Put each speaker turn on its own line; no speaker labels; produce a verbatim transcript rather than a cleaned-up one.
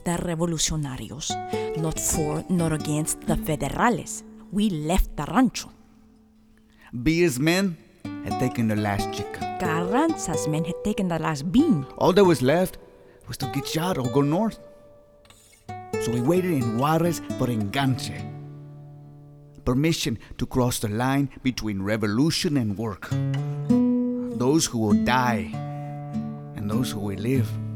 the revolucionarios, not for nor against the federales. We left the rancho.
Beer's men had taken the last chicken.
Carranza's men had taken the last bean.
All that was left was to get shot or go north. So we waited in Juarez for enganche. Permission to cross the line between revolution and work. Those who will die and those who will live.